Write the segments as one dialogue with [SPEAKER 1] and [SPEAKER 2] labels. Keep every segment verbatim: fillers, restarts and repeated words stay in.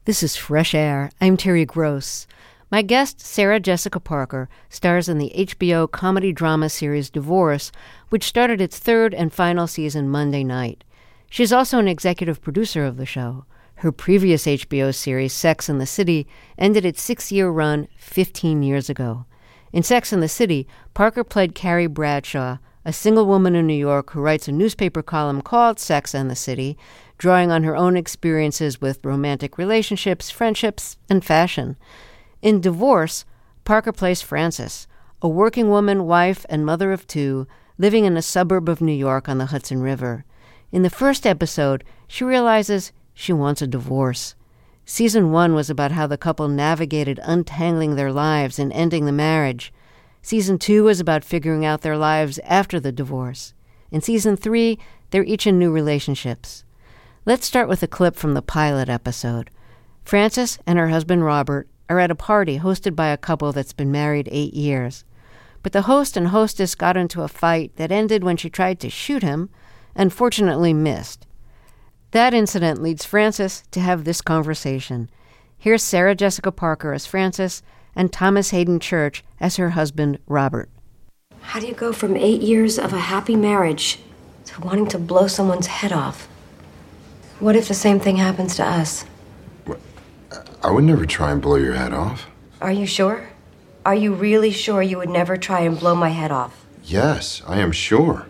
[SPEAKER 1] This is Fresh Air. I'm Terry Gross. My guest, Sarah Jessica Parker, stars in the H B O comedy-drama series Divorce, which started its third and final season Monday night. She's also an executive producer of the show. Her previous H B O series, Sex and the City, ended its six-year run fifteen years ago. In Sex and the City, Parker played Carrie Bradshaw, a single woman in New York who writes a newspaper column called Sex and the City, drawing on her own experiences with romantic relationships, friendships, and fashion. In Divorce, Parker plays Frances, a working woman, wife, and mother of two, living in a suburb of New York on the Hudson River. In the first episode, she realizes she wants a divorce. Season one was about how the couple navigated untangling their lives and ending the marriage. Season two was about figuring out their lives after the divorce. In season three, they're each in new relationships. Let's start with a clip from the pilot episode. Frances and her husband Robert are at a party hosted by a couple that's been married eight years. But the host and hostess got into a fight that ended when she tried to shoot him and fortunately missed. That incident leads Frances to have this conversation. Here's Sarah Jessica Parker as Frances and Thomas Hayden Church as her husband Robert.
[SPEAKER 2] How do you go from eight years of a happy marriage to wanting to blow someone's head off? What if the same thing happens to us?
[SPEAKER 3] What? I would never try and blow your head off.
[SPEAKER 2] Are you sure? Are you really sure you would never try and blow my head off?
[SPEAKER 3] Yes, I am sure.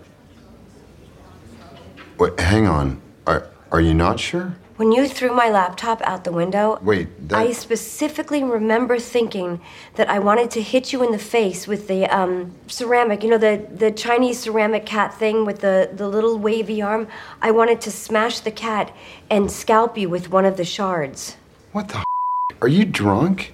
[SPEAKER 3] Wait, hang on. Are, are you not sure?
[SPEAKER 2] When you threw my laptop out the window,
[SPEAKER 3] Wait, that...
[SPEAKER 2] I specifically remember thinking that I wanted to hit you in the face with the um, ceramic, you know, the, the Chinese ceramic cat thing with the, the little wavy arm. I wanted to smash the cat and scalp you with one of the shards.
[SPEAKER 3] What the f***? Are you drunk?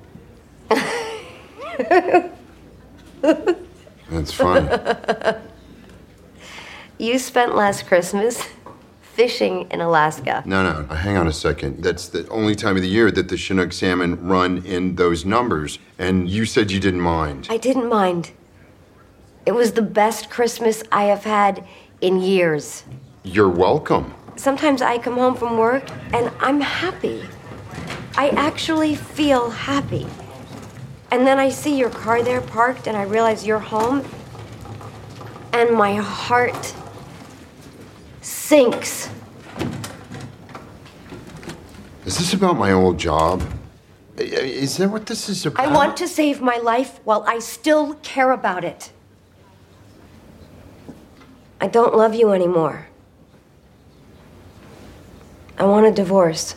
[SPEAKER 3] That's funny.
[SPEAKER 2] You spent last Christmas fishing in Alaska.
[SPEAKER 3] No, no, hang on a second. That's the only time of the year that the Chinook salmon run in those numbers, and you said you didn't mind.
[SPEAKER 2] I didn't mind. It was the best Christmas I have had in years.
[SPEAKER 3] You're welcome.
[SPEAKER 2] Sometimes I come home from work and I'm happy. I actually feel happy. And then I see your car there parked and I realize you're home, and my heart sinks.
[SPEAKER 3] Is this about my old job? Is that what this is about?
[SPEAKER 2] I want to save my life while I still care about it. I don't love you anymore. I want a divorce.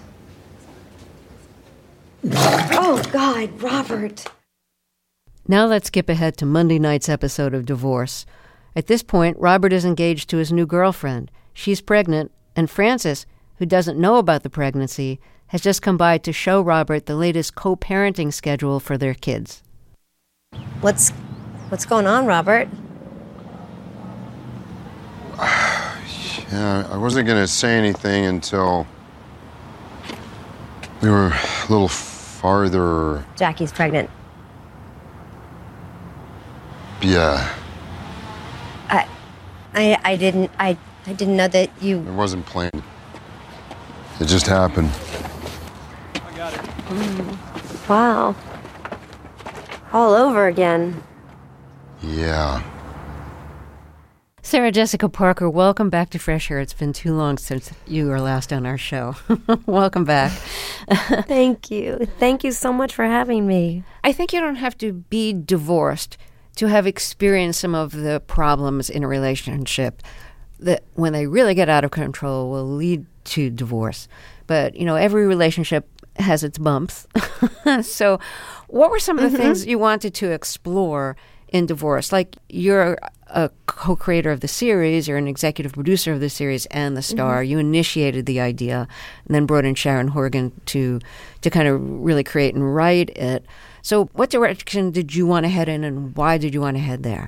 [SPEAKER 2] Oh, God, Robert.
[SPEAKER 1] Now let's skip ahead to Monday night's episode of Divorce. At this point, Robert is engaged to his new girlfriend. She's pregnant, and Frances, who doesn't know about the pregnancy, has just come by to show Robert the latest co-parenting schedule for their kids.
[SPEAKER 2] What's what's going on, Robert?
[SPEAKER 3] Yeah, I wasn't going to say anything until we were a little farther.
[SPEAKER 2] Jackie's pregnant.
[SPEAKER 3] Yeah.
[SPEAKER 2] I, I, I didn't, I, I didn't know that you.
[SPEAKER 3] It wasn't planned. It just happened.
[SPEAKER 2] I got it. Mm. Wow. All over again.
[SPEAKER 3] Yeah.
[SPEAKER 1] Sarah Jessica Parker, welcome back to Fresh Air. It's been too long since you were last on our show. Welcome back.
[SPEAKER 2] Thank you. Thank you so much for having me.
[SPEAKER 1] I think you don't have to be divorced to have experienced some of the problems in a relationship that, when they really get out of control, will lead to divorce. But, you know, every relationship has its bumps. So what were some of the mm-hmm. things you wanted to explore in Divorce? Like, you're a co-creator of the series, you're an executive producer of the series and the star. Mm-hmm. You initiated the idea and then brought in Sharon Horgan to to kind of really create and write it. So what direction did you want to head in, and why did you want to head there?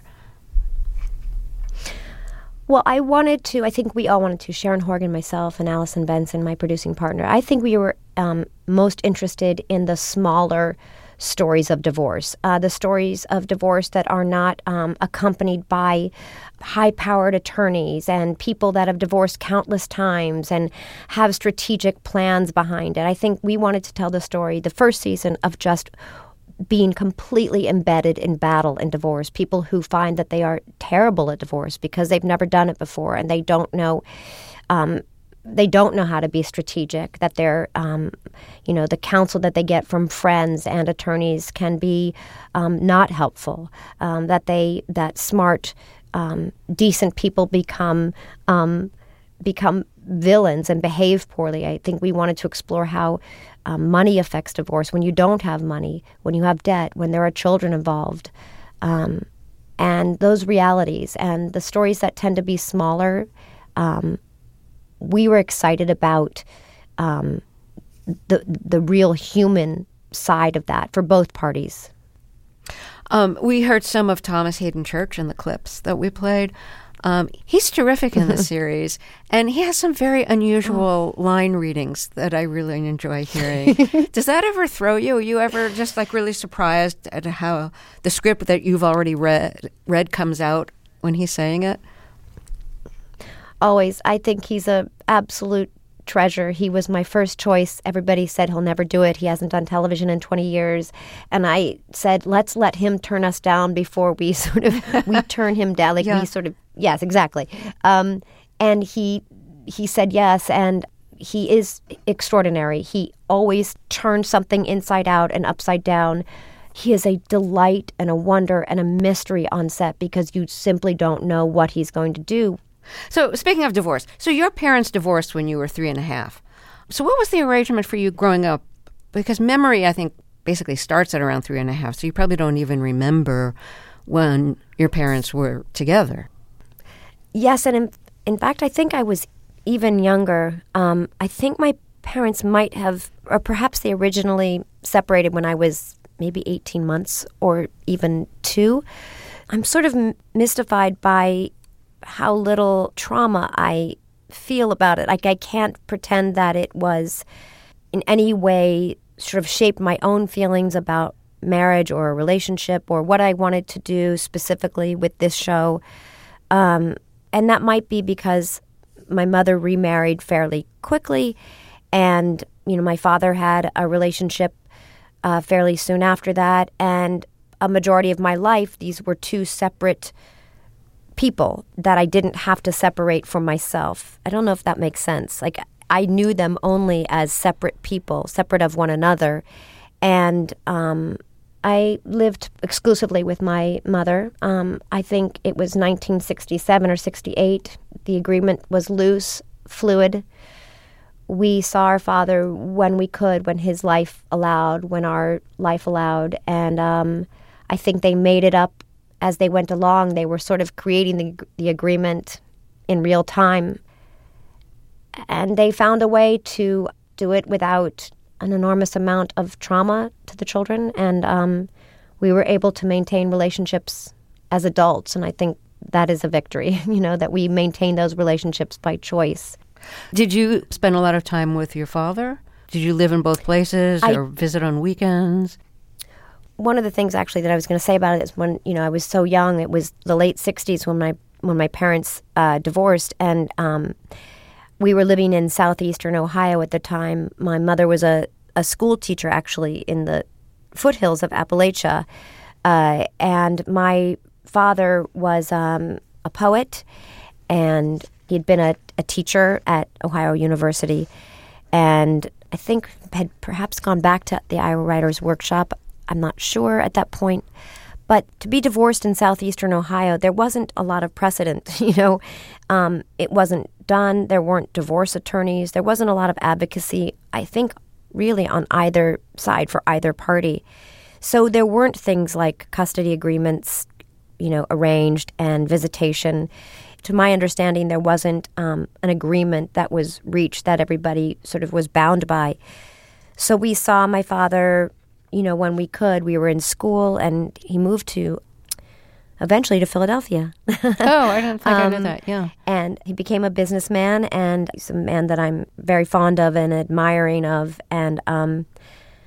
[SPEAKER 2] Well, I wanted to, I think we all wanted to, Sharon Horgan, myself, and Allison Benson, my producing partner. I think we were um, most interested in the smaller
[SPEAKER 4] stories of divorce, uh, the stories of divorce that are not um, accompanied by high-powered attorneys and people that have divorced countless times and have strategic plans behind it. I think we wanted to tell the story, the first season, of just being completely embedded in battle and divorce, people who find that they are terrible at divorce because they've never done it before and they don't know um, they don't know how to be strategic, that they're, um, you know, the counsel that they get from friends and attorneys can be um, not helpful, um, that they, that smart, um, decent people become um, become villains and behave poorly. I think we wanted to explore how um, money affects divorce, when you don't have money, when you have debt, when there are children involved, um, and those realities and the stories that tend to be smaller. Um, we were excited about um, the the real human side of that for both parties.
[SPEAKER 1] Um, we heard some of Thomas Hayden Church in the clips that we played. Um, he's terrific in the series, and he has some very unusual oh. line readings that I really enjoy hearing. Does that ever throw you? Are you ever just like really surprised at how the script that you've already read read comes out when he's saying it?
[SPEAKER 4] Always. I think he's a absolute treasure. He was my first choice. Everybody said he'll never do it. He hasn't done television in twenty years. And I said, let's let him turn us down before we sort of, we turn him down. Like yeah. we sort of, yes, exactly. Um, and he, he said yes. And he is extraordinary. He always turns something inside out and upside down. He is a delight and a wonder and a mystery on set because you simply don't know what he's going to do.
[SPEAKER 1] So speaking of divorce, so your parents divorced when you were three and a half. So what was the arrangement for you growing up? Because memory, I think, basically starts at around three and a half. So you probably don't even remember when your parents were together.
[SPEAKER 4] Yes, and in, in fact, I think I was even younger. Um, I think my parents might have, or perhaps they originally separated when I was maybe eighteen months or even two. I'm sort of mystified by how little trauma I feel about it. Like I can't pretend that it was in any way sort of shaped my own feelings about marriage or a relationship or what I wanted to do specifically with this show. Um, and that might be because my mother remarried fairly quickly and, you know, my father had a relationship uh, fairly soon after that. And a majority of my life, these were two separate people that I didn't have to separate from myself. I don't know if that makes sense. Like I knew them only as separate people, separate of one another. And um, I lived exclusively with my mother. Um, I think it was nineteen sixty-seven or sixty-eight. The agreement was loose, fluid. We saw our father when we could, when his life allowed, when our life allowed. And um, I think they made it up as they went along. They were sort of creating the, the agreement in real time. And they found a way to do it without an enormous amount of trauma to the children. And um, we were able to maintain relationships as adults. And I think that is a victory, you know, that we maintain those relationships by choice.
[SPEAKER 1] Did you spend a lot of time with your father? Did you live in both places
[SPEAKER 4] I,
[SPEAKER 1] or visit on weekends?
[SPEAKER 4] One of the things actually that I was going to say about it is when, you know, I was so young, it was the late sixties when my when my parents uh, divorced, and um, we were living in southeastern Ohio at the time. My mother was a, a school teacher actually in the foothills of Appalachia, uh, and my father was um, a poet, and he'd been a, a teacher at Ohio University, and I think had perhaps gone back to the Iowa Writers Workshop. I'm not sure at that point. But to be divorced in southeastern Ohio, there wasn't a lot of precedent, you know. Um, it wasn't done. There weren't divorce attorneys. There wasn't a lot of advocacy, I think, really on either side for either party. So there weren't things like custody agreements, you know, arranged and visitation. To my understanding, there wasn't um, an agreement that was reached that everybody sort of was bound by. So we saw my father, you know, when we could. We were in school, and he moved to, eventually to Philadelphia.
[SPEAKER 1] Oh, I didn't think um, I knew that, yeah.
[SPEAKER 4] And he became a businessman, and he's a man that I'm very fond of and admiring of. And um,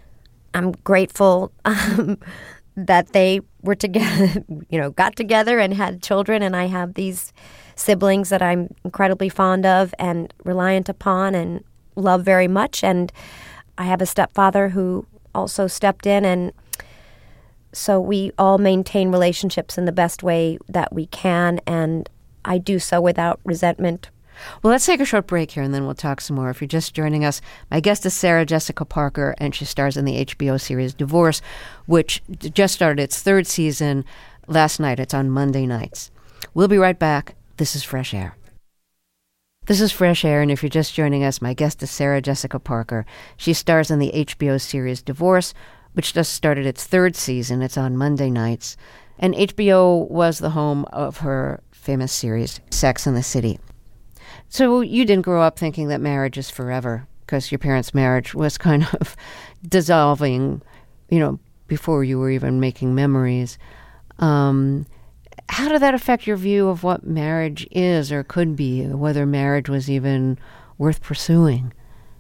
[SPEAKER 4] I'm grateful um, that they were together, you know, got together and had children, and I have these siblings that I'm incredibly fond of and reliant upon and love very much. And I have a stepfather who also stepped in, and so we all maintain relationships in the best way that we can, and I do so without resentment.
[SPEAKER 1] Well, let's take a short break here, and then we'll talk some more. If you're just joining us, my guest is Sarah Jessica Parker, and she stars in the H B O series Divorce, which just started its third season last night. It's on Monday nights. We'll be right back. This is Fresh Air. This is Fresh Air, and if you're just joining us, my guest is Sarah Jessica Parker. She stars in the H B O series Divorce, which just started its third season. It's on Monday nights. And H B O was the home of her famous series, Sex and the City. So you didn't grow up thinking that marriage is forever, because your parents' marriage was kind of dissolving, you know, before you were even making memories. Um, how did that affect your view of what marriage is or could be, whether marriage was even worth pursuing?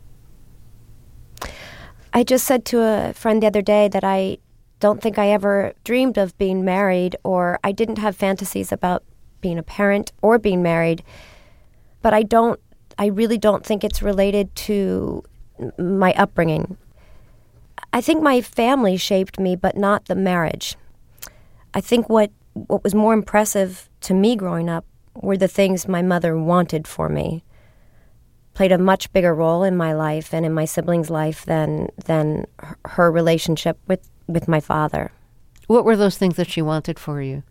[SPEAKER 4] I just said to a friend the other day that I don't think I ever dreamed of being married, or I didn't have fantasies about being a parent or being married. But I don't, I really don't think it's related to my upbringing. I think my family shaped me, but not the marriage. I think what, what was more impressive to me growing up were the things my mother wanted for me. Played a much bigger role in my life and in my siblings' life than than her relationship with, with my father.
[SPEAKER 1] What were those things that she wanted for you?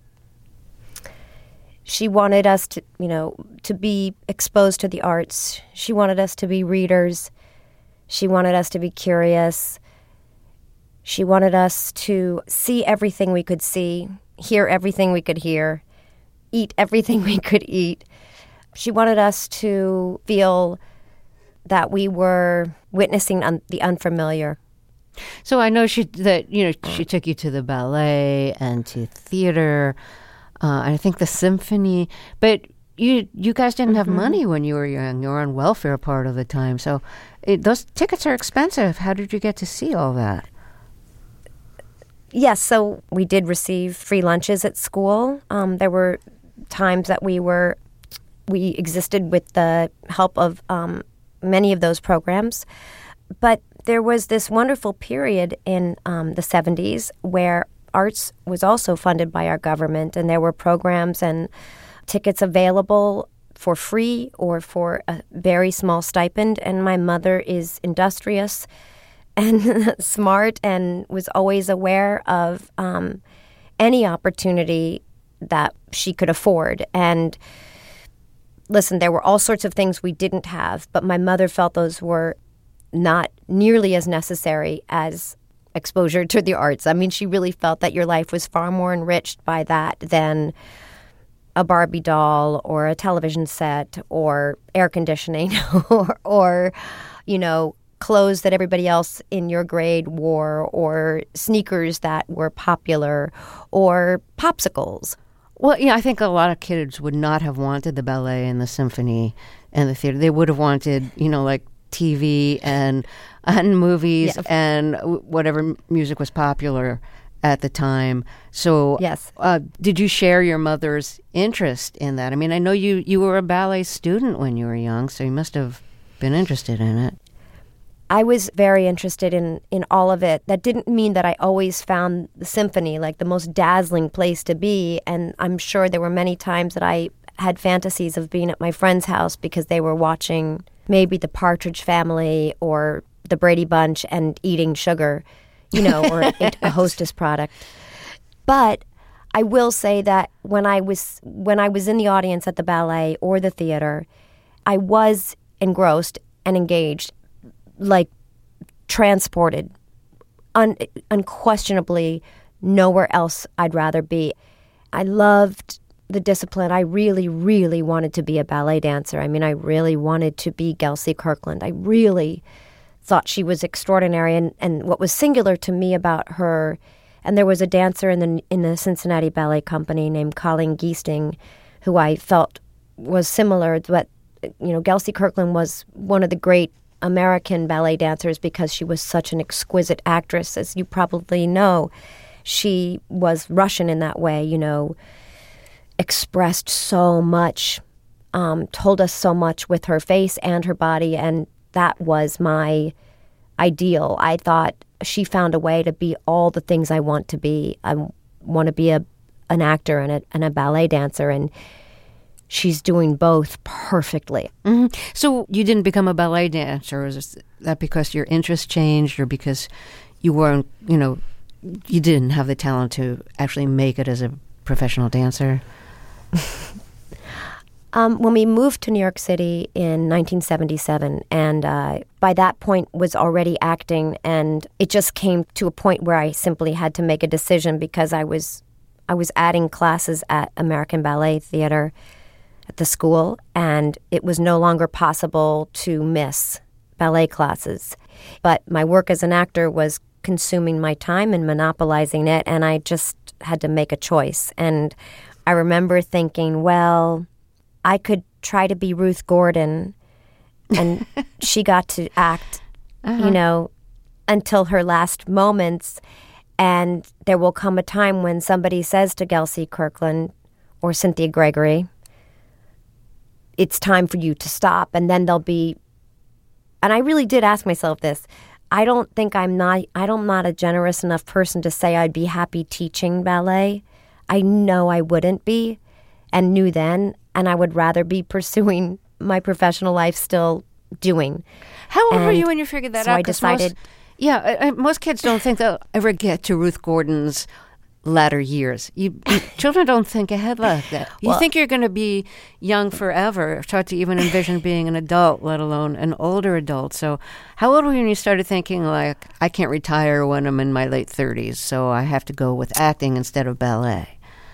[SPEAKER 4] She wanted us to, you know, to be exposed to the arts. She wanted us to be readers. She wanted us to be curious. She wanted us to see everything we could see, hear everything we could hear, eat everything we could eat. She wanted us to feel that we were witnessing un- the unfamiliar.
[SPEAKER 1] So I know she that you know she took you to the ballet and to theater. Uh, and I think the symphony, but you you guys didn't have mm-hmm. money when you were young. You were on welfare part of the time. So it, those tickets are expensive. How did you get to see all that?
[SPEAKER 4] Yes, so we did receive free lunches at school. Um, there were times that we were, we existed with the help of um, many of those programs. But there was this wonderful period in um, the seventies where arts was also funded by our government, and there were programs and tickets available for free or for a very small stipend. And my mother is industrious and smart and was always aware of um, any opportunity that she could afford. And listen, there were all sorts of things we didn't have, but my mother felt those were not nearly as necessary as exposure to the arts. I mean, she really felt that your life was far more enriched by that than a Barbie doll or a television set or air conditioning or, or, you know, clothes that everybody else in your grade wore or sneakers that were popular or popsicles.
[SPEAKER 1] Well, yeah, I think a lot of kids would not have wanted the ballet and the symphony and the theater. They would have wanted, you know, like T V and and movies yes. and whatever music was popular at the time. So
[SPEAKER 4] yes.
[SPEAKER 1] uh, did you share your mother's interest in that? I mean, I know you, you were a ballet student when you were young, so you must have been interested in it.
[SPEAKER 4] I was very interested in, in all of it. That didn't mean that I always found the symphony like the most dazzling place to be. And I'm sure there were many times that I had fantasies of being at my friend's house because they were watching maybe the Partridge Family or the Brady Bunch and eating sugar, you know, or a, a Hostess product. But I will say that when I was when I was in the audience at the ballet or the theater, I was engrossed and engaged, like transported, un, unquestionably nowhere else I'd rather be. I loved the discipline. I really, really wanted to be a ballet dancer. I mean, I really wanted to be Gelsey Kirkland. I really thought she was extraordinary. And, and what was singular to me about her, and there was a dancer in the in the Cincinnati Ballet Company named Colleen Geesting, who I felt was similar. But, you know, Gelsey Kirkland was one of the great American ballet dancers because she was such an exquisite actress. As you probably know, she was Russian in that way, you know, expressed so much, um, told us so much with her face and her body, and that was my ideal. I thought she found a way to be all the things I want to be. I want to be a an actor and a, and a ballet dancer, and she's doing both perfectly.
[SPEAKER 1] Mm-hmm. So you didn't become a ballet dancer. Is that because your interest changed or because you weren't, you know, you didn't have the talent to actually make it as a professional dancer?
[SPEAKER 4] um, when we moved to New York City in nineteen seventy-seven, and uh, by that point was already acting, and it just came to a point where I simply had to make a decision because I was I was adding classes at American Ballet Theater at the school, and it was no longer possible to miss ballet classes. But my work as an actor was consuming my time and monopolizing it, and I just had to make a choice. And I remember thinking, well, I could try to be Ruth Gordon, and she got to act, uh-huh. you know, until her last moments, and there will come a time when somebody says to Gelsey Kirkland or Cynthia Gregory, it's time for you to stop. And then there'll be, and I really did ask myself this, I don't think I'm not, I don't, I'm not a generous enough person to say I'd be happy teaching ballet. I know I wouldn't be, and knew then, and I would rather be pursuing my professional life still doing.
[SPEAKER 1] How old
[SPEAKER 4] and
[SPEAKER 1] were you when you figured that
[SPEAKER 4] so
[SPEAKER 1] out?
[SPEAKER 4] I decided.
[SPEAKER 1] Most, yeah, I, I, most kids don't think they'll ever get to Ruth Gordon's latter years. You, you children don't think ahead like that. You
[SPEAKER 4] well,
[SPEAKER 1] think you're going to be young forever, start to even envision being an adult, let alone an older adult. So how old were you when you started thinking, like, I can't retire when I'm in my late thirties, so I have to go with acting instead of ballet?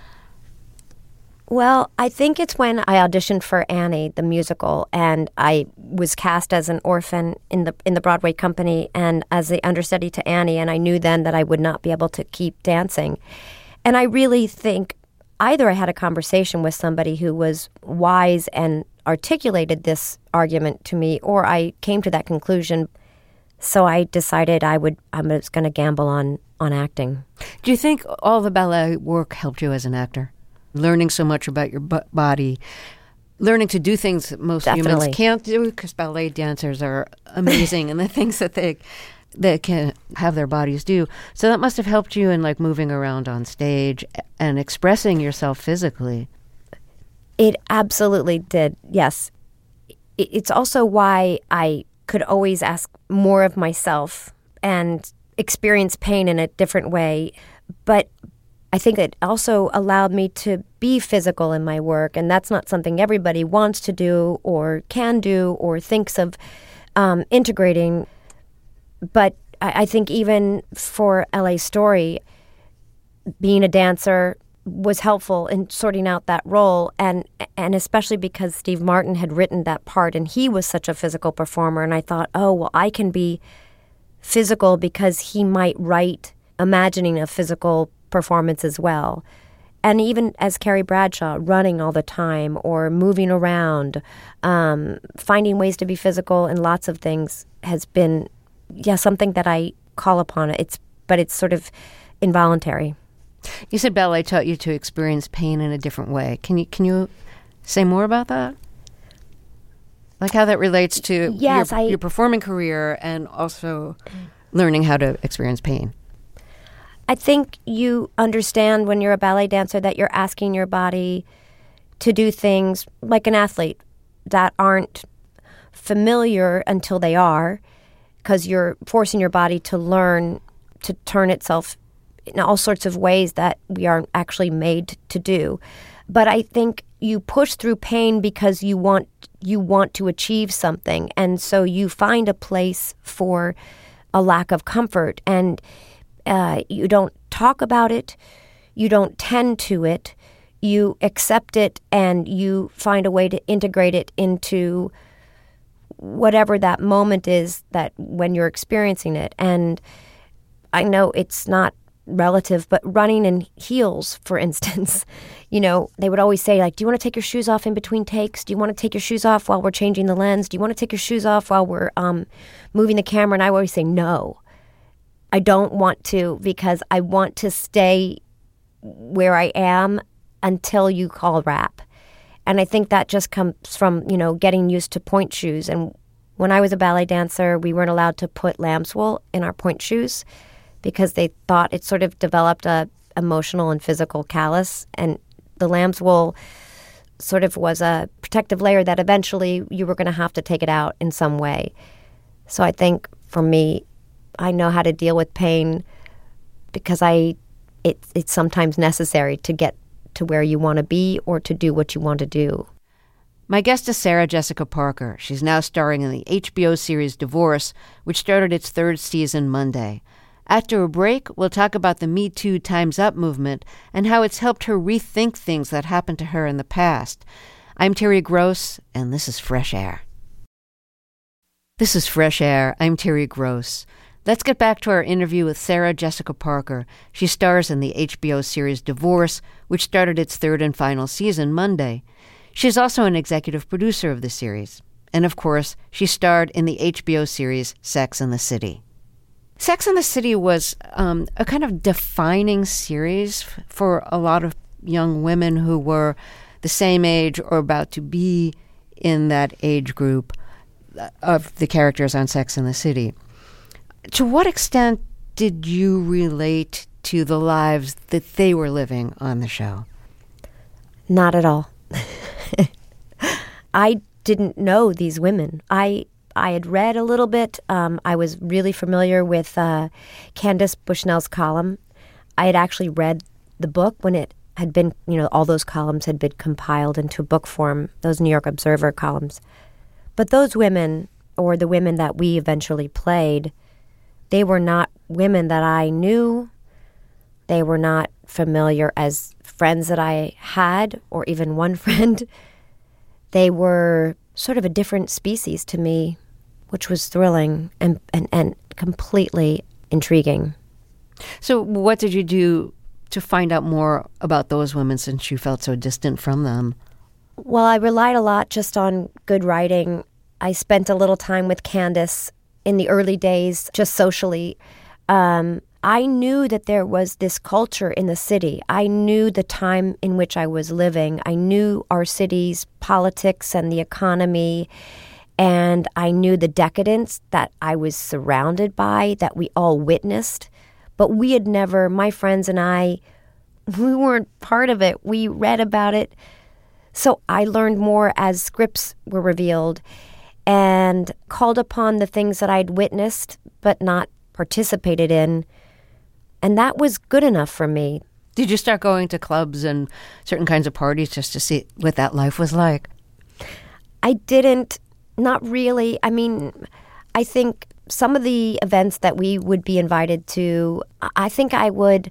[SPEAKER 4] Well, I think it's when I auditioned for Annie, the musical, and I was cast as an orphan in the in the Broadway company and as the understudy to Annie, and I knew then that I would not be able to keep dancing. And I really think either I had a conversation with somebody who was wise and articulated this argument to me, or I came to that conclusion. So I decided I would I was going to gamble on on acting.
[SPEAKER 1] Do you think all the ballet work helped you as an actor? Learning so much about your b- body, learning to do things that most
[SPEAKER 4] Definitely.
[SPEAKER 1] humans can't do, because ballet dancers are amazing and the things that they they can have their bodies do. So that must have helped you in like moving around on stage and expressing yourself physically.
[SPEAKER 4] It absolutely did, yes. It's also why I could always ask more of myself and experience pain in a different way. But I think it also allowed me to be physical in my work, and that's not something everybody wants to do or can do or thinks of um, integrating. But I, I think even for L A Story, being a dancer was helpful in sorting out that role, and and especially because Steve Martin had written that part, and he was such a physical performer, and I thought, oh, well, I can be physical because he might write imagining a physical performance as well. And even as Carrie Bradshaw, running all the time or moving around, um, finding ways to be physical in lots of things has been, yeah, something that I call upon. It's, but it's sort of involuntary.
[SPEAKER 1] You said ballet taught you to experience pain in a different way. Can you can you say more about that? Like how that relates to
[SPEAKER 4] yes,
[SPEAKER 1] your,
[SPEAKER 4] I,
[SPEAKER 1] your performing career and also learning how to experience pain.
[SPEAKER 4] I think you understand when you're a ballet dancer that you're asking your body to do things like an athlete that aren't familiar until they are, because you're forcing your body to learn to turn itself in all sorts of ways that we aren't actually made to do. But I think you push through pain because you want you want to achieve something, and so you find a place for a lack of comfort, and Uh, you don't talk about it, you don't tend to it, you accept it, and you find a way to integrate it into whatever that moment is that when you're experiencing it. And I know it's not relative, but running in heels, for instance. You know, they would always say, like, do you want to take your shoes off in between takes? Do you want to take your shoes off while we're changing the lens? Do you want to take your shoes off while we're um, moving the camera? And I would always say, no, I don't want to, because I want to stay where I am until you call wrap. And I think that just comes from, you know, getting used to point shoes. And when I was a ballet dancer, we weren't allowed to put lamb's wool in our point shoes because they thought it sort of developed a emotional and physical callus. And the lamb's wool sort of was a protective layer that eventually you were going to have to take it out in some way. So I think for me, I know how to deal with pain because I it, it's sometimes necessary to get to where you want to be or to do what you want to do.
[SPEAKER 1] My guest is Sarah Jessica Parker. She's now starring in the H B O series Divorce, which started its third season Monday. After a break, we'll talk about the Me Too Time's Up movement and how it's helped her rethink things that happened to her in the past. I'm Terry Gross, and this is Fresh Air. This is Fresh Air. I'm Terry Gross. Let's get back to our interview with Sarah Jessica Parker. She stars in the H B O series Divorce, which started its third and final season Monday. She's also an executive producer of the series. And of course, she starred in the H B O series Sex and the City. Sex and the City was um, a kind of defining series f- for a lot of young women who were the same age or about to be in that age group of the characters on Sex and the City. To what extent did you relate to the lives that they were living on the show?
[SPEAKER 4] Not at all. I didn't know these women. I I had read a little bit. Um, I was really familiar with uh, Candace Bushnell's column. I had actually read the book when it had been, you know, all those columns had been compiled into book form, those New York Observer columns. But those women, or the women that we eventually played, they were not women that I knew. They were not familiar as friends that I had, or even one friend. They were sort of a different species to me, which was thrilling and, and, and completely intriguing.
[SPEAKER 1] So what did you do to find out more about those women since you felt so distant from them?
[SPEAKER 4] Well, I relied a lot just on good writing. I spent a little time with Candace in the early days, just socially. Um, I knew that there was this culture in the city. I knew the time in which I was living. I knew our city's politics and the economy, and I knew the decadence that I was surrounded by, that we all witnessed. But we had never, my friends and I, we weren't part of it. We read about it. So I learned more as scripts were revealed and called upon the things that I'd witnessed but not participated in. And that was good enough for me.
[SPEAKER 1] Did you start going to clubs and certain kinds of parties just to see what that life was like?
[SPEAKER 4] I didn't, not really. I mean, I think some of the events that we would be invited to, I think I would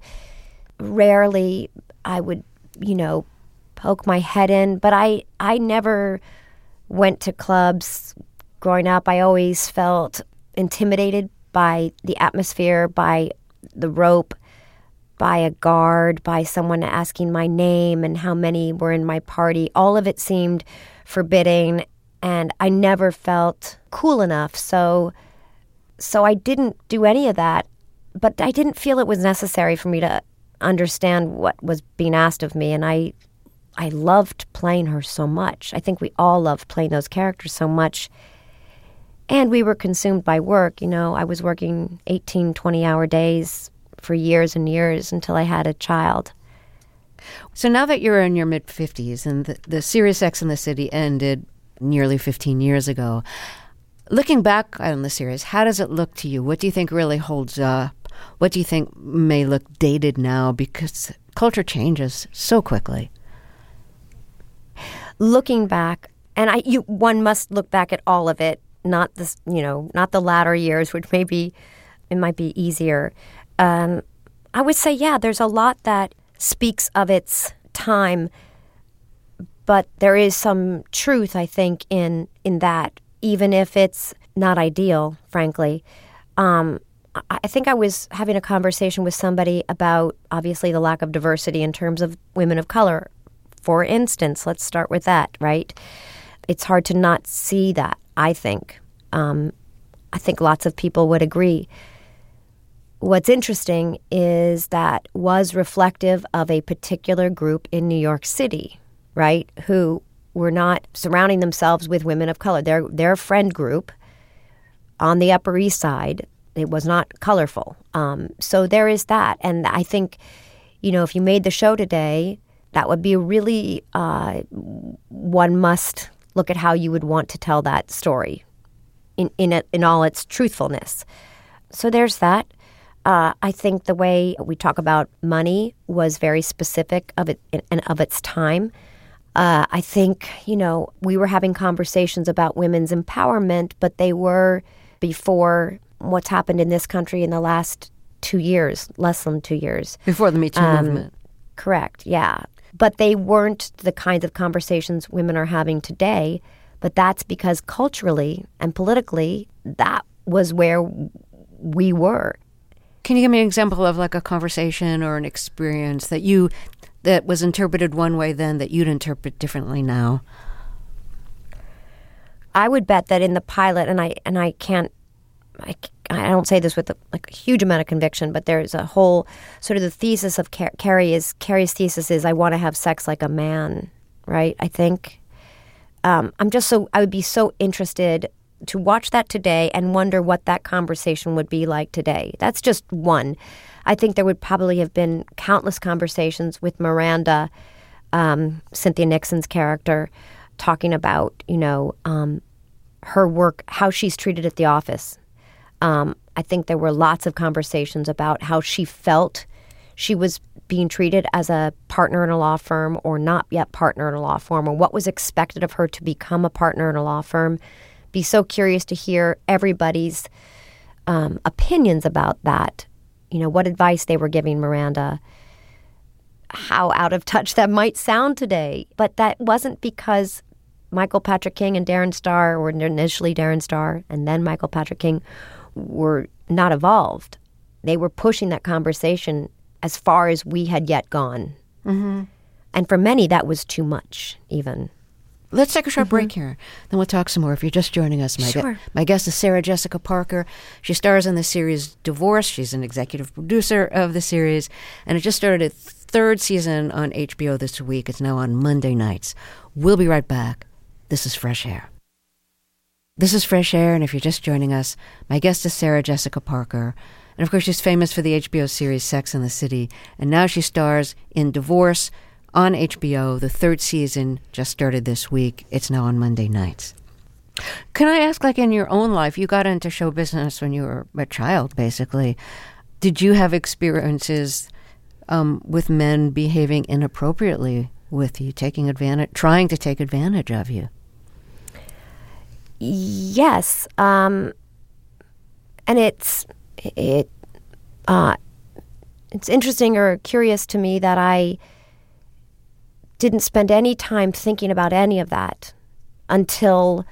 [SPEAKER 4] rarely, I would, you know, poke my head in. But I, I never went to clubs growing up. I always felt intimidated by the atmosphere, by the rope, by a guard, by someone asking my name and how many were in my party. All of it seemed forbidding, and I never felt cool enough. So so I didn't do any of that, but I didn't feel it was necessary for me to understand what was being asked of me, and I I loved playing her so much. I think we all loved playing those characters so much. And we were consumed by work. You know, I was working eighteen, twenty-hour days for years and years until I had a child.
[SPEAKER 1] So now that you're in your mid-fifties and the, the series Sex and the City ended nearly fifteen years ago, looking back on the series, how does it look to you? What do you think really holds up? What do you think may look dated now? Because culture changes so quickly.
[SPEAKER 4] Looking back, and I, you, one must look back at all of it. Not this, you know, not the latter years, which maybe it might be easier. Um, I would say, yeah, there's a lot that speaks of its time, but there is some truth, I think, in in that, even if it's not ideal, frankly. Um, I think I was having a conversation with somebody about, obviously, the lack of diversity in terms of women of color. For instance, let's start with that, right? It's hard to not see that, I think. Um, I think lots of people would agree. What's interesting is that was reflective of a particular group in New York City, right, who were not surrounding themselves with women of color. Their, their friend group on the Upper East Side, it was not colorful. Um, so there is that. And I think, you know, if you made the show today, that would be really, uh, one must look at how you would want to tell that story in in, it, in all its truthfulness. So there's that. Uh, I think the way we talk about money was very specific of it and of its time. Uh, I think, you know, we were having conversations about women's empowerment, but they were before what's happened in this country in the last two years, less than two years.
[SPEAKER 1] Before the Me Too
[SPEAKER 4] um,
[SPEAKER 1] movement.
[SPEAKER 4] Correct, yeah. But they weren't the kinds of conversations women are having today. But that's because culturally and politically, that was where we were.
[SPEAKER 1] Can you give me an example of like a conversation or an experience that you that was interpreted one way then that you'd interpret differently now?
[SPEAKER 4] I would bet that in the pilot, and I and I can't, I, I don't say this with a, like a huge amount of conviction, but there's a whole sort of the thesis of Car- Carrie is Carrie's thesis is I want to have sex like a man, right? I think um, I'm just so I would be so interested to watch that today and wonder what that conversation would be like today. That's just one. I think there would probably have been countless conversations with Miranda, um, Cynthia Nixon's character, talking about, you know, um, her work, how she's treated at the office. Um, I think there were lots of conversations about how she felt she was being treated as a partner in a law firm or not yet partner in a law firm, or what was expected of her to become a partner in a law firm. Be so curious to hear everybody's um, opinions about that. You know, what advice they were giving Miranda, how out of touch that might sound today. But that wasn't because Michael Patrick King and Darren Star, or initially Darren Star and then Michael Patrick King, were not evolved. They were pushing that conversation as far as we had yet gone. Mm-hmm. And for many, that was too much, even.
[SPEAKER 1] Let's take a short
[SPEAKER 4] Mm-hmm.
[SPEAKER 1] break here. Then we'll talk some more. If you're just joining us, my,
[SPEAKER 4] Sure.
[SPEAKER 1] gu- my guest is Sarah Jessica Parker. She stars in the series Divorce. She's an executive producer of the series. And it just started its third season on H B O this week. It's now on Monday nights. We'll be right back. This is Fresh Air. This is Fresh Air, and if you're just joining us, my guest is Sarah Jessica Parker. And of course, she's famous for the H B O series Sex and the City. And now she stars in Divorce on H B O. The third season just started this week. It's now on Monday nights. Can I ask, like in your own life, you got into show business when you were a child, basically. Did you have experiences um, with men behaving inappropriately with you, taking advantage, trying to take advantage of you?
[SPEAKER 4] Yes, um, and it's it uh, it's interesting or curious to me that I didn't spend any time thinking about any of that until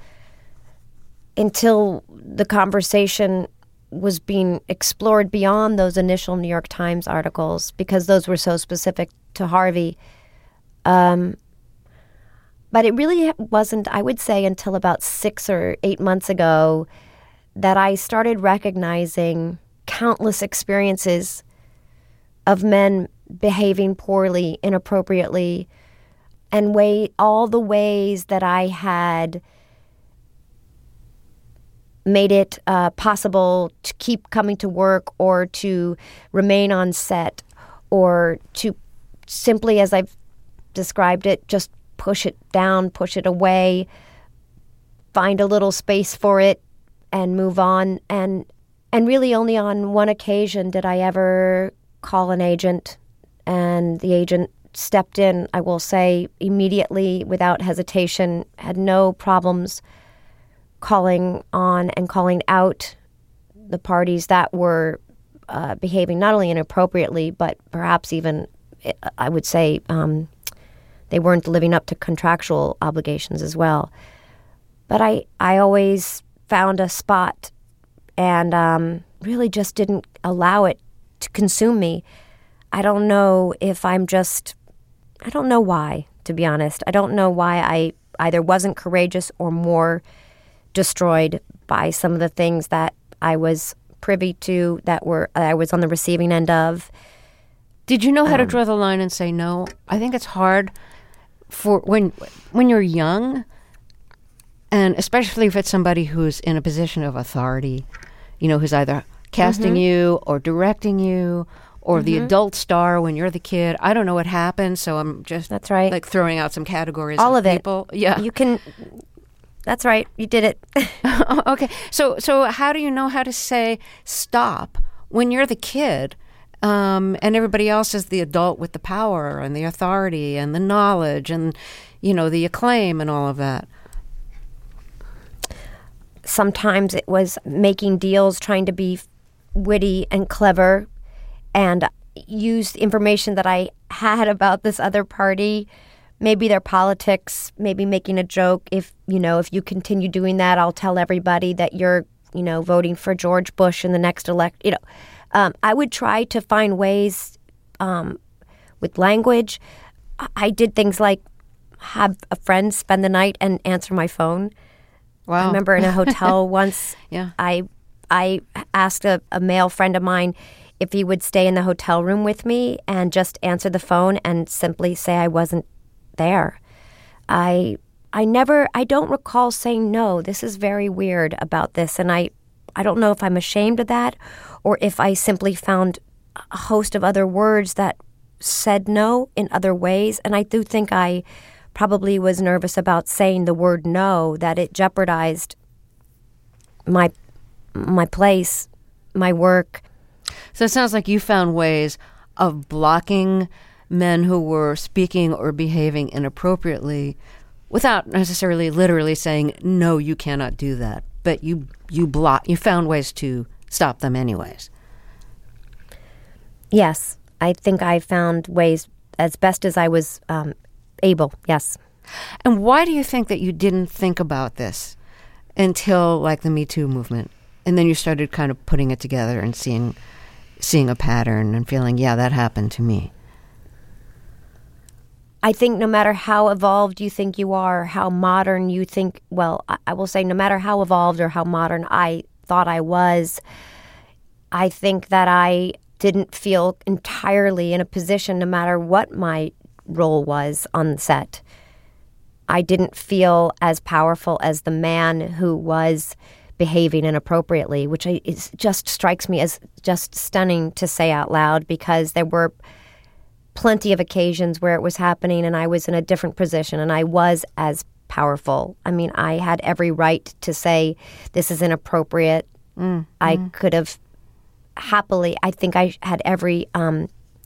[SPEAKER 4] until the conversation was being explored beyond those initial New York Times articles, because those were so specific to Harvey. Um, But it really wasn't, I would say, until about six or eight months ago that I started recognizing countless experiences of men behaving poorly, inappropriately, and way, all the ways that I had made it uh, possible to keep coming to work or to remain on set or to simply, as I've described it, just push it down, push it away, find a little space for it, and move on. And and really only on one occasion did I ever call an agent, and the agent stepped in, I will say, immediately, without hesitation, had no problems calling on and calling out the parties that were uh, behaving not only inappropriately, but perhaps even, I would say, um, they weren't living up to contractual obligations as well. But I, I always found a spot and um, really just didn't allow it to consume me. I don't know if I'm just, I don't know why, to be honest. I don't know why I either wasn't courageous or more destroyed by some of the things that I was privy to, that were I was on the receiving end of.
[SPEAKER 1] Did you know how
[SPEAKER 4] Um,
[SPEAKER 1] to draw the line and say no? I think it's hard for when when you're young, and especially if it's somebody who's in a position of authority, you know, who's either casting
[SPEAKER 4] Mm-hmm.
[SPEAKER 1] you or directing you or
[SPEAKER 4] Mm-hmm.
[SPEAKER 1] the adult star when you're the kid. I don't know what happened, so I'm just
[SPEAKER 4] That's right.
[SPEAKER 1] like throwing out some categories
[SPEAKER 4] All of it.
[SPEAKER 1] people. Yeah.
[SPEAKER 4] You can, that's right, you did it.
[SPEAKER 1] Okay. So so how do you know how to say stop when you're the kid? Um, and everybody else is the adult with the power and the authority and the knowledge and, you know, the acclaim and all of that.
[SPEAKER 4] Sometimes it was making deals, trying to be witty and clever, and use information that I had about this other party, maybe their politics, maybe making a joke. If, you know, if you continue doing that, I'll tell everybody that you're, you know, voting for George Bush in the next elect. You know, um, I would try to find ways um, with language. I- I did things like have a friend spend the night and answer my phone.
[SPEAKER 1] Wow.
[SPEAKER 4] I remember in a hotel once,
[SPEAKER 1] Yeah.
[SPEAKER 4] I I asked a, a male friend of mine if he would stay in the hotel room with me and just answer the phone and simply say I wasn't there. I I never I don't recall saying no. This is very weird about this, and I I don't know if I'm ashamed of that or if I simply found a host of other words that said no in other ways, and I do think I probably was nervous about saying the word no, that it jeopardized my my place, my work.
[SPEAKER 1] So it sounds like you found ways of blocking men who were speaking or behaving inappropriately without necessarily literally saying, no, you cannot do that. But you you block you found ways to stop them anyways.
[SPEAKER 4] Yes, I think I found ways as best as I was um, able, yes.
[SPEAKER 1] And why do you think that you didn't think about this until like the Me Too movement? And then you started kind of putting it together and seeing seeing a pattern and feeling, yeah, that happened to me.
[SPEAKER 4] I think no matter how evolved you think you are, how modern you think, well, I, I will say no matter how evolved or how modern I thought I was, I think that I didn't feel entirely in a position, no matter what my role was on set. I didn't feel as powerful as the man who was behaving inappropriately, which I, is, just strikes me as just stunning to say out loud, because there were plenty of occasions where it was happening and I was in a different position and I was as powerful. I mean, I had every right to say, this is inappropriate.
[SPEAKER 1] Mm,
[SPEAKER 4] I
[SPEAKER 1] mm.
[SPEAKER 4] could have happily, I think I had every, um,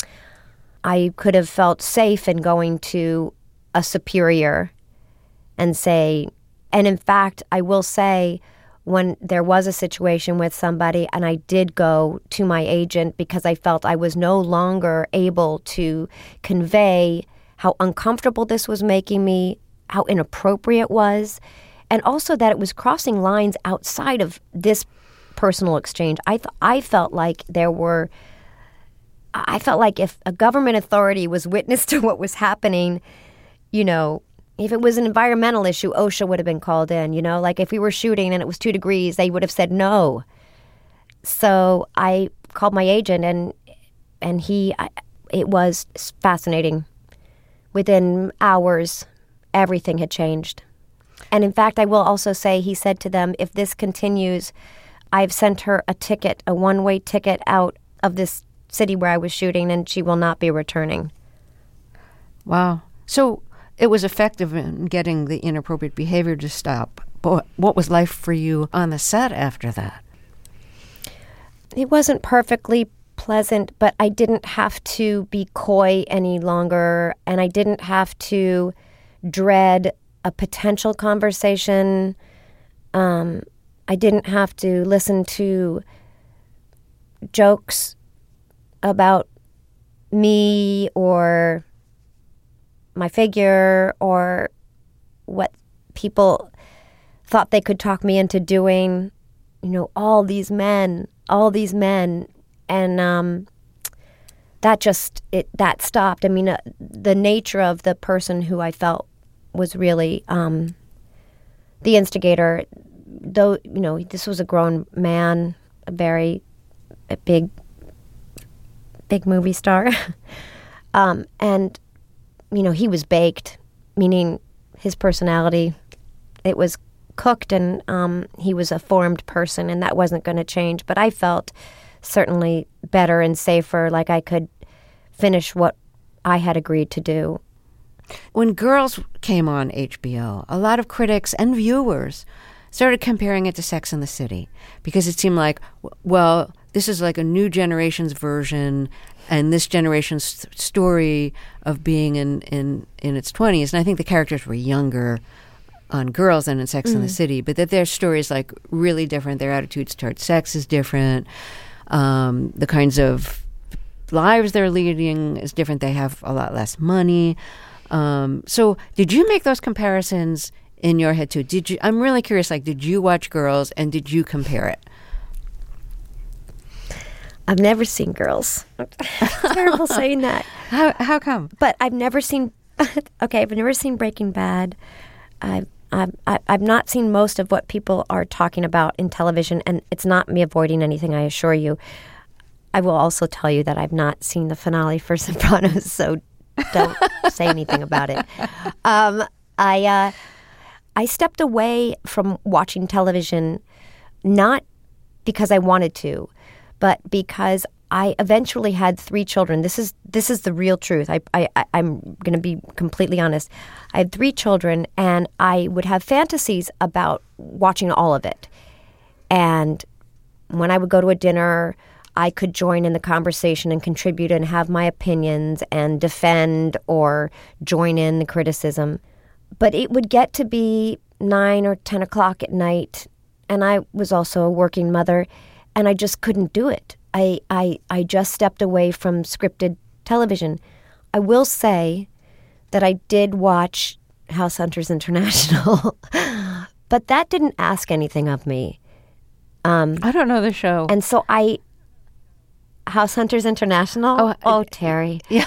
[SPEAKER 4] I could have felt safe in going to a superior and say, and in fact, I will say, when there was a situation with somebody and I did go to my agent because I felt I was no longer able to convey how uncomfortable this was making me, how inappropriate it was, and also that it was crossing lines outside of this personal exchange. I th- I felt like there were, I felt like if a government authority was witness to what was happening, you know, if it was an environmental issue, OSHA would have been called in, you know? Like if we were shooting and it was two degrees, they would have said no. So I called my agent and and he, I, it was fascinating. Within hours, everything had changed. And in fact, I will also say, he said to them, if this continues, I've sent her a ticket, a one-way ticket out of this city where I was shooting, and she will not be returning.
[SPEAKER 1] Wow. So it was effective in getting the inappropriate behavior to stop. But what was life for you on the set after that?
[SPEAKER 4] It wasn't perfectly pleasant, but I didn't have to be coy any longer, and I didn't have to dread a potential conversation. Um, I didn't have to listen to jokes about me or my figure or what people thought they could talk me into doing. You know, all these men all these men, and um, that just it that stopped. I mean, uh, the nature of the person who I felt was really um, the instigator. Though, you know, this was a grown man, a very a big, big movie star, um, and you know, he was baked, meaning his personality, it was cooked, and um, he was a formed person, and that wasn't going to change. But I felt certainly better and safer, like I could finish what I had agreed to do.
[SPEAKER 1] When Girls came on H B O, a lot of critics and viewers started comparing it to Sex and the City because it seemed like, well, this is like a new generation's version and this generation's st- story of being in, in, in its twenties. And I think the characters were younger on Girls than in Sex mm. and the City, but that their story is like really different. Their attitudes toward sex is different. Um, the kinds of lives they're leading is different. They have a lot less money. Um, so did you make those comparisons in your head too? Did you? I'm really curious. Like, did you watch Girls and did you compare it?
[SPEAKER 4] I've never seen Girls. Terrible saying that.
[SPEAKER 1] How how come?
[SPEAKER 4] But I've never seen. Okay, I've never seen Breaking Bad. I've I've I've not seen most of what people are talking about in television, and it's not me avoiding anything. I assure you. I will also tell you that I've not seen the finale for Sopranos, so don't say anything about it. Um, I uh, I stepped away from watching television, not because I wanted to, but because I eventually had three children. This is this is the real truth. I, I, I'm going to be completely honest. I had three children, and I would have fantasies about watching all of it. And when I would go to a dinner, I could join in the conversation and contribute and have my opinions and defend or join in the criticism. But it would get to be nine or ten o'clock at night, and I was also a working mother, and I just couldn't do it. I, I, I just stepped away from scripted television. I will say that I did watch House Hunters International, but that didn't ask anything of me. Um,
[SPEAKER 1] I don't know the show.
[SPEAKER 4] And so I... House Hunters International?
[SPEAKER 1] Oh,
[SPEAKER 4] oh Terry.
[SPEAKER 1] Yeah.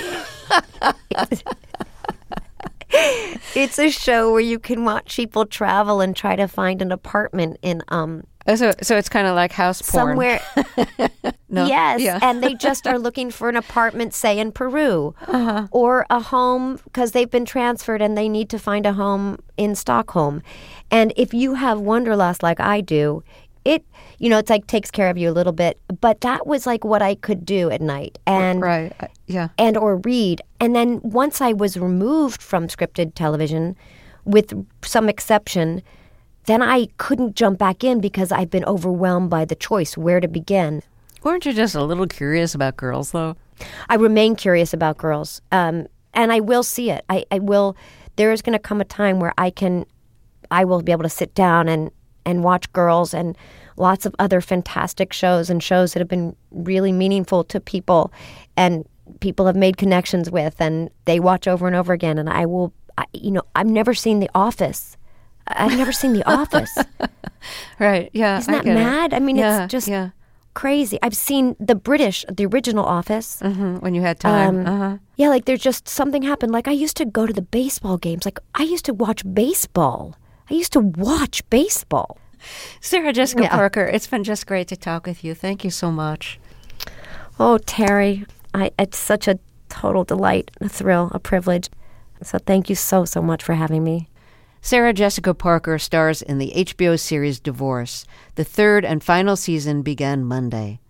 [SPEAKER 4] It's a show where you can watch people travel and try to find an apartment in um
[SPEAKER 1] oh, so so it's kind of like house porn.
[SPEAKER 4] Somewhere.
[SPEAKER 1] No?
[SPEAKER 4] Yes,
[SPEAKER 1] yeah.
[SPEAKER 4] And they just are looking for an apartment, say in Peru,
[SPEAKER 1] uh-huh.
[SPEAKER 4] or a home because they've been transferred and they need to find a home in Stockholm. And if you have wanderlust like I do, it, you know, it's like takes care of you a little bit. But that was like what I could do at night. And
[SPEAKER 1] right, yeah.
[SPEAKER 4] And or read. And then once I was removed from scripted television, with some exception, then I couldn't jump back in because I've been overwhelmed by the choice where to begin.
[SPEAKER 1] Weren't you just a little curious about Girls, though?
[SPEAKER 4] I remain curious about Girls. Um, and I will see it. I, I will. There is going to come a time where I can, I will be able to sit down and and watch Girls and lots of other fantastic shows and shows that have been really meaningful to people and people have made connections with and they watch over and over again. And I will, I, you know, I've never seen The Office. I've never seen The Office.
[SPEAKER 1] Right, yeah.
[SPEAKER 4] Isn't that
[SPEAKER 1] I
[SPEAKER 4] mad?
[SPEAKER 1] It.
[SPEAKER 4] I mean,
[SPEAKER 1] yeah,
[SPEAKER 4] it's just
[SPEAKER 1] yeah.
[SPEAKER 4] crazy. I've seen the British, the original Office.
[SPEAKER 1] Mm-hmm, when you had time.
[SPEAKER 4] Um,
[SPEAKER 1] uh-huh.
[SPEAKER 4] Yeah, like there's just something happened. Like I used to go to the baseball games. Like I used to watch baseball. I used to watch baseball.
[SPEAKER 1] Sarah Jessica
[SPEAKER 4] Yeah.
[SPEAKER 1] Parker, it's been just great to talk with you. Thank you so much.
[SPEAKER 4] Oh, Terry, I, it's such a total delight, a thrill, a privilege. So thank you so, so much for having me.
[SPEAKER 1] Sarah Jessica Parker stars in the H B O series Divorce. The third and final season began Monday.